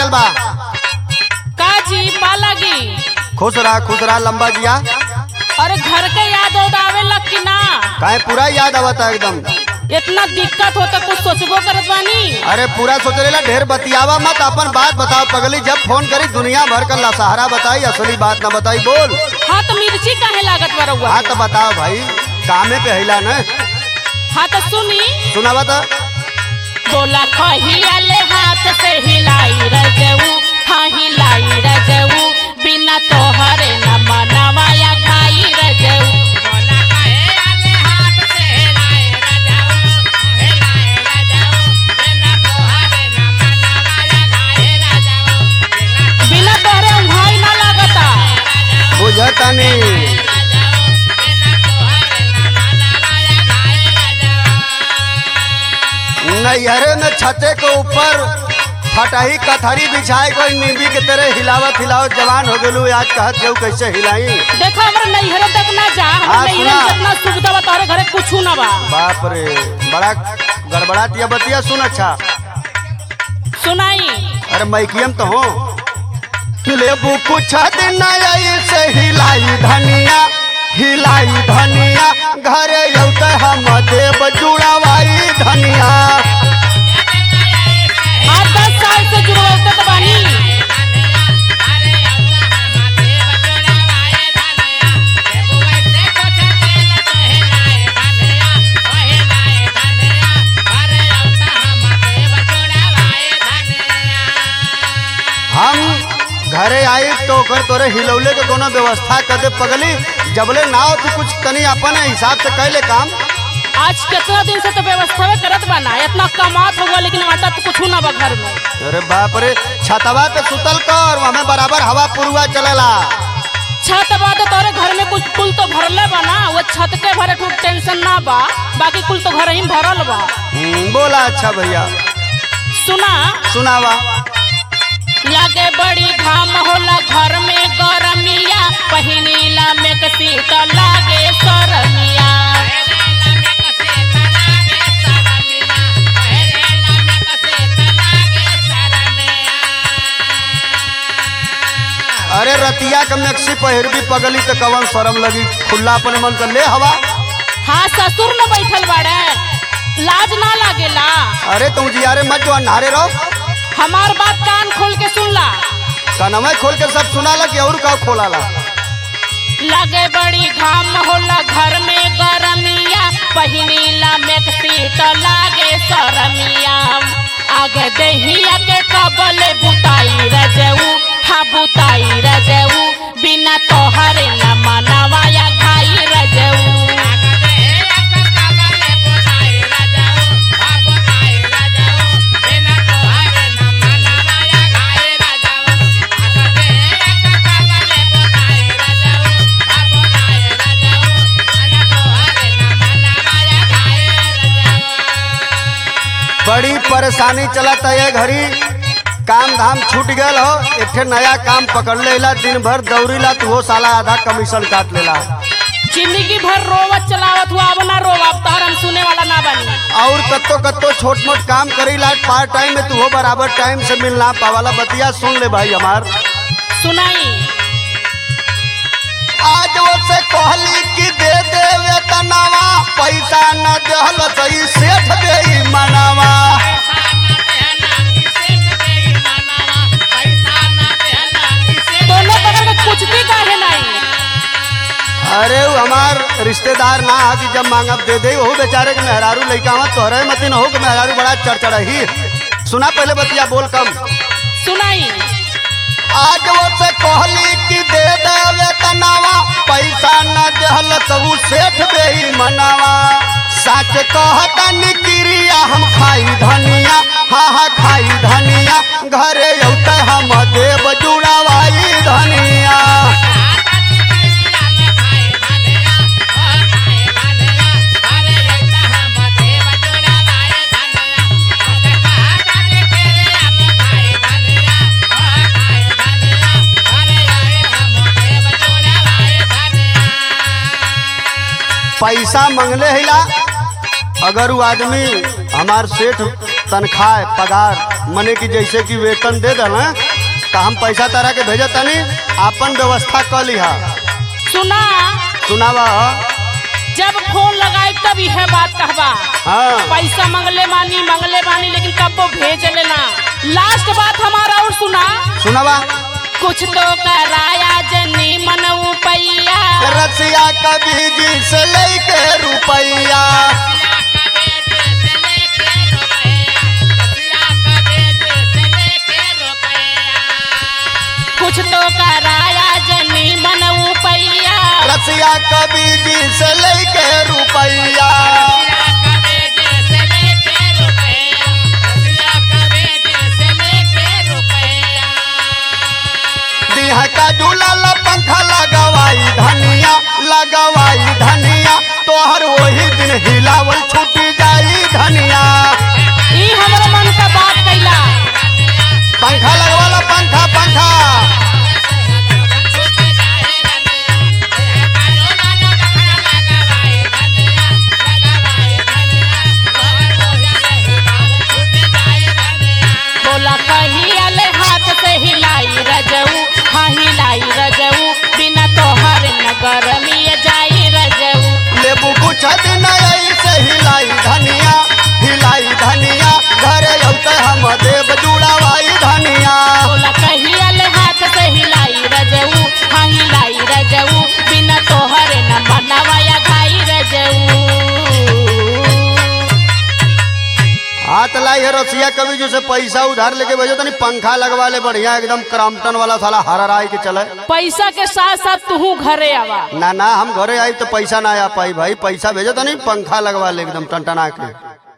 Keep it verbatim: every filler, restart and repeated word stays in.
रहल बा। का जी पालागी? खुश रहा खुश रहा लंबा जिया। अरे घर के याद उद आवेला कि ना? काहे पूरा याद आवता एकदम। इतना दिक्कत होता कुछ सोचबो करत बानी। अरे पूरा सोचलेला ढेर बतियावा मत, अपन बात बताओ पगली। जब फोन करी दुनिया भर का लसहारा बताई, असली बात ना बताई। बोल। हाँ तो मिर्ची काहे लागत बरुआ? हाँ तो बताओ भाई, कामे पे हिला न। हाँ तो सुनी सुनावा तो। बोला कहिया ले हाथ से हिलाई रजऊ, हाँ हिलाई रजऊ, बिना तोहरे न मनवाया खाई रजऊ। बोला कहिया ले हाथ से हिलाई रजऊ, हिलाई रजऊ, बिना तोहरे न मनवाया खाई रजऊ। बिना तोहरे उंघाई ना लागता। बुझता नहीं। नैहरे में छते के ऊपर फटाही कथरी बिछाए कोई नींबी के तरह हिलावत हिलावत जवान हो गेलू। आज कहत जाऊ कैसे हिलाई। देखो हमरा नैहरे तक ना जा, हाँ, हमरा नैहरे में सुना। जितना सुविधा बा तोहरे घरे कुछू ना बा। बाप रे, बड़ा गड़बड़ातिया बतिया। सुन अच्छा सुनाई। अरे मैकियम तो हो। लेबू कुछ दिन से हिलाई धनिया, हिलाई धनिया, घरे यौत हम देव जुड़ावाई धनिया। आप दस साल से जुड़वाते तो बानी। हम घरे आई तो कर तोरे हिलौले के कोनो व्यवस्था कर दे पगली। जबले ना हो तो कुछ तनी अपन हिसाब से कैले काम। आज कितना दिन से तो व्यवस्था करत बाना, इतना कमात हुआ लेकिन आता तो कुछ ना बा घर में। अरे बाप रे, छतवा पे सुतल कर, हमें बराबर हवा पुरवा चलेला। छत बा तो तोरे घर में कुछ कुल तो भरले बा ना, वो छत के भरे ठूक टेंशन ना बा, बाकी कुल तो घर ही भरल बा। हम्म, बोला अच्छा भैया। सुना सुनावा। लागे बड़ी घाम होला घर में गरमिया, पहिनीला में कसी तो लागे सरमिया। अरे रतिया के मैक्सी पहिरबी पगली तो कवन शर्म लगी। खुला अपने मन कर ले हवा। हाँ ससुर न बैठल बाड़े, लाज ना लागेला। अरे तुम जियारे मत जो अन्हारे रहो। हमार बात कान खोल के सुन ला। कनवा खोल के सब सुनाला कि और का खोलाला। लगे बड़ी घाम होला घर में गरमिया, पहिनीला मैक्सी तो लागे सरमिया। आगे दहिया के कबले बुताई रजऊ, हाँ बुताई रजऊ, बिना तोहरे न मनवाया खाई रजऊ। बड़ी परेशानी चलत है ये घड़ी। काम धाम छूट गल हो, एक नया काम पकड़ लेला। दिन भर दौड़ीला तो वो साला आधा कमीशन काट लेला। जिंदगी भर रोवत चलावत हुआ, अब ना रोवा, तार हम सुने वाला ना बनी। और कत्तो कत्तो छोट मोट काम करीला पार्ट टाइम में, तू हो बराबर टाइम से मिलना पावाला। बतिया सुन ले भाई हमार। सुनाई। आज वो से कहली कि दे देवे तनावा, पैसा न देहल सही सेठ दे मनावा। दोनों बगल में कुछ भी काहे नहीं। अरे वो हमार रिश्तेदार ना आ कि जब मांगब दे दे। वो बेचारे के मेहरारू लइका हुआ तोहरे मतीन हो के मेहरारू बड़ा चढ़चढ़ ही। सुना पहले बतिया बोल कम। सुनाई। आज वो से कहली कि दे देवे तनावा, पैसा न देहल तो सेठ दे मनावा। सच कहता निक्रिया हम खाई धनिया, हाँ हाँ खाई धनिया, घरे औते हम देव जुड़ावाई धनिया। पैसा मंगले हिला। अगर वो आदमी हमार सेठ तनख्वाह पगार मने कि जैसे कि वेतन दे देना तो हम पैसा तारा के भेजत तनी, आपन व्यवस्था कर लिहा। सुना सुनावा। जब फोन लगाए तब यह बात कहबा। हाँ पैसा मंगले मानी मंगले मानी लेकिन कब वो भेज लेना। लास्ट बात हमारा और सुना। सुनावा। कुछ तो कराया जनी मन पैया, रसिया कभी जी से लेके रुपैया, कुछ तो कराया जनी मन पैया, रसिया कभी जी से लेके रुपैया। दिहा का झूलल पंखा लगवाई धनिया, लगवाई धनिया, तोहर वही दिन हिलावल छूट जाई धनिया। ई हमरे मन का बात कैला। पंखा लगवाला, पंखा पंखा। बोला कहिया ले हाथ से हिलाई रजऊ, हाँ हिलाई रजऊ, बिना तोहर नगर में जाई रजऊ। लेबू कुछ दिन ऐसे हिलाई धनिया, हिलाई धनिया, घरे औते हम देव जुड़ावाई धनिया। बोला कहिया ले हाथ से हिलाई रजऊ, हाँ हिलाई रजऊ, बिना तोहर न मनवाया खाई रजऊ। हाथ लाई है रसिया कभी जो से पैसा उधार लेके भेजो तनी पंखा लगवा ले बढ़िया एकदम क्रॉम्पटन वाला साला हराराई के चले। पैसा के साथ साथ तू घरे आवा। ना ना हम घरे आई तो पैसा ना आ पाई भाई, पैसा भेजो तनी पंखा लगवा ले एकदम टनटना के।